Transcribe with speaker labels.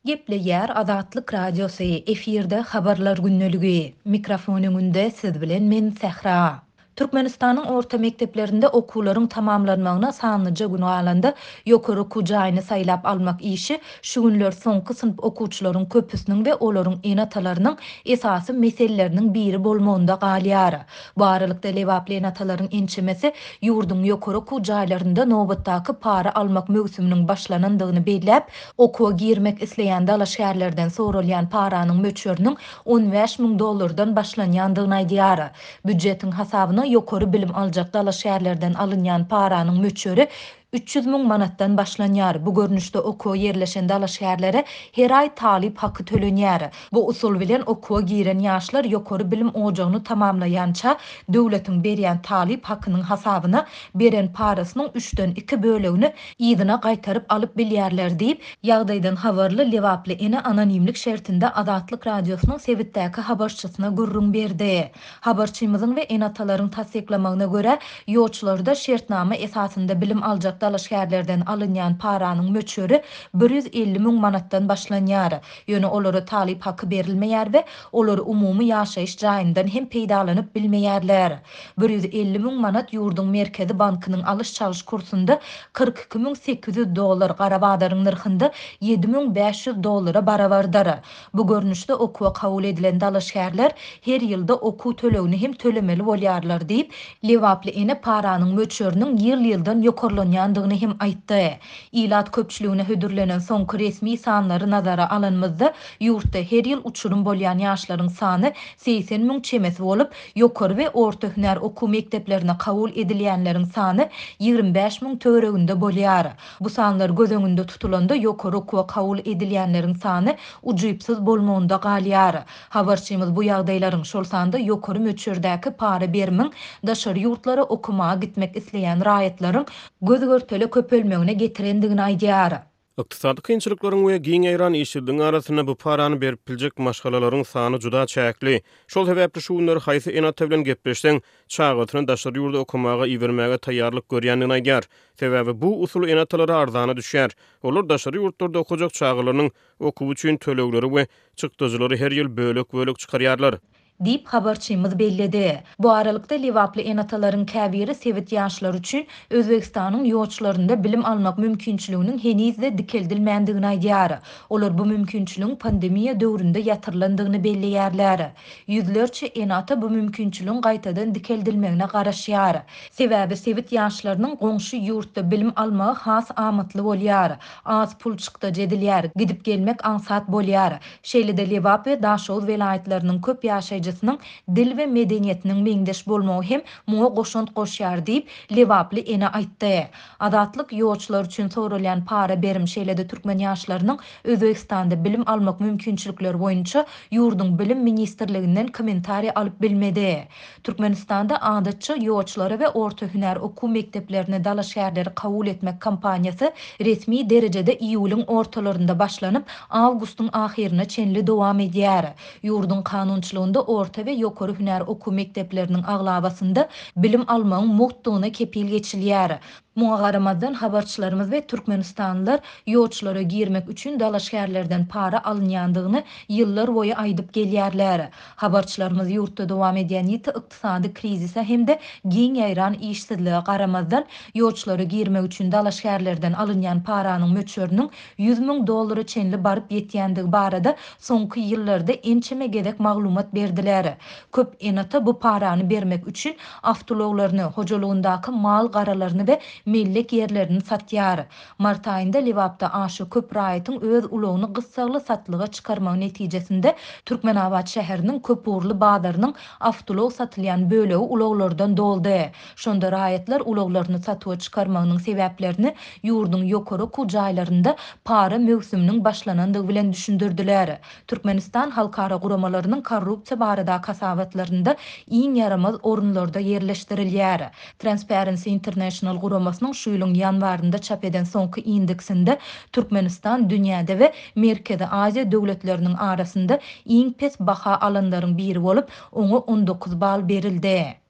Speaker 1: Geple yer Azatlyk Radiosu efirde habarlar günneligi. Mikrofon öňünde siz bilen men Sehra. Türkmenistanyň orta mekdeplerinde okuwlaryň tamamlanmagyna sanlyja gün galanda ýokary okujaýyny saýlap almak işi şu günler soňky sınıf okuwçylaryň köpüsiniň we olaryň enatalarynyň esasy meseleleriniň biri bolmagynda galýar. Bu aralykda lewaply enatalaryň ençemesi ýurdun ýokary okujaýlarynda nobatdaky para almak mögsüminiň başlanandygyny belläp, okuwa girmek isleýän dala şäherlerden sorulýan paranyň möçöriniň $15.000 başlanýandygyny aýdýar. Büdjetiň hasabyna ýokary bilim aljak dala şäherlerden alynýan paranyň möçöri 300.000 manatdan başlanýar. Bu görnüşde okuwa yerleşen dala şäherlere her ay talip haky tölenýär. Bu usul bilen okuwa giren ýaşlar ýokary bilim ojagyny tamamlaýança döwletiň berýän talip hakynyň hasabyna beren parasynyň 3-den 2 bölegini ýygyna gaýtaryp alyp bilýärler diýip ýagdaýdan habarly lewaply ene anonimlik şertinde Azatlyk Radiosynyň sebitdäki habarçysyna gurrun berdi. Habarçymyzyň we enatalaryň tasdiklamagyna görä ýolçularda şertnama esasynda bilim aljak dala şäherlerden alynýan paranyň möçöri 150.000 manatdan başlanýar. Ýöne olara talip haky berilmeýär we olar umumy ýaşaýyş jaýyndan hem peýdalanyp bilmeýärler. 150.000 manat ýurdun merkezi bankynyň alış çalış kursunda $42.800 Garabadaryň nyrkynda $7.500 barabardyr. Bu görnüşde okuwa kabul edilen dala şäherler her ýylda okuw tölegini hem tölemeli bolýarlar diýip lewaply ene paranyň möçöriniň ýyl-ýyldan ýokarlanýandygyny hem aýtdy. Ilat köpçüligine hödürlenen soňky resmi sanlary nazara alynmazda ýurtda her ýyl uçurum bolýan ýaşlaryň sany 80.000 çemesi bolup, ýokary we orta hünär okuw mekteplerine kabul edilýänleriň sany 25.000 töwereginde bolýar. Bu sanlar göz öňünde tutulanda ýokary okuwa kabul edilýänleriň sany ujypsyz bolmagynda galýar. Habarçymyz bu ýagdaýlaryň şol sanda ýokary möçördäki para bermiň daşary ýurtlara okumaga gitmek isleýän raýatlaryň göz görtele köpelmegine getirendigini aýdýar.
Speaker 2: Ykdysady kynçylyklaryň we giň ýaran işçiligiň arasyna bu parany berip biljek maşgalalaryň sany juda çäkli. Şol sebäpli şu günleri haýsy enata bilen gepleşseň çağatyny daşary ýurda okumaga iwermäge taýýarlyk görýändigini aýdýar. Sebäbi bu usul enatalara arzana düşýär. Olar daşary ýurtlarda okujak çağalarynyň okuw üçin tölegleri we çykdyjylary her ýyl bölek çykarýarlar
Speaker 1: Dip habarçymyz belledi. Bu aralykda lewaply enatalaryň käbiri sewit ýaşlar üçin Özbegistanyň ýolçularynda bilim almak mümkinçiliginiň henizde dikeldilmändigini aýdýar. Olar bu mümkinçiligiň pandemiýa döwründe ýatyrlandygyny belleýärler. Ýüzlerçe enata bu mümkinçiligiň gaýtadan dikeldilmegine garaşýar. Sebäbi sewit ýaşlarynyň goňşy ýurtda bilim almagy has amatly bolýar. Az pul çykda jedilýär, gidip gelmek ansat bolýar. Şeýle-de lewap we daşow welaýatlarynyň köp ýaşaýjy dil we medeniýetiniň meňdeş bolmagy hem muňa goşunt goşýar diýip lewaply ene aýtdy. Azatlyk ýolçular üçin sorulýan para berim şeýle-de türkmen ýaşlarynyň Özbegistanda bilim almak mümkinçilikleri boýunça ýurdun bilim ministrliginden kommentariýa alyp bilmedi. Türkmenistanda adatça ýolçulary we orta hünär okuw mekteplerine dala şäherleri kabul etmek kampaniýasy resmi derejede iýulyň ortalarynda başlanyp awgustyň ahyrına çenli dowam edýär. Ýurdun kanunçylygynda orta we ýokary hünär okuw mektepleriniň aglabasynda bilim almagyň muhtugyna kepil geçilýär. Muňa garamazdan habarçylarymyz we türkmenistanlylar ýolçulara girmek üçin dala şäherlerden para alynýandygyny ýyllar boýu aýdyp gelýärler. Habarçylarymyz ýurtda dowam edýän ýiti ykdysady krizise hemde giň ýaýran işsizlige garamazdan ýolçulara girmek üçin dala şäherlerden alynýan paranyň möçöriniň $100.000 çenli baryp ýetýändigi barada soňky ýyllarda ençeme gedek maglumat berdiler. Köp enata bu parany bermek üçin awtologlaryny, hojalygyndaky mal garalaryny we millek yerlerini satýar. Mart aýynda Lewapda aşy köp raýatyň öz ulogyny gyssagly satlyga çykarmagy netijesinde Türkmenabad şäheriniň köp urly bazarynyň awtolog satylýan bölegi uloglardan doldy. Şonda raýatlar uloglaryny satyga çykarmagynyň sebäplerini ýurdun ýokary kujaýlarynda para mögsüminiň başlanandygy bilen düşündirdiler. Türkmenistan halkara guramalarynyň korrupsiýa barada kasabatlarynda iň yaramaz orunlarda yerleşdirilýär. Transparency International guramasy şu ýylyň ýanwarynda çap eden soňky indeksinde Türkmenistan dünýäde we Merkezi Aziýa döwletleriniň arasynda iň pes baha alanlaryň biri bolup, oňa 19 bal berildi.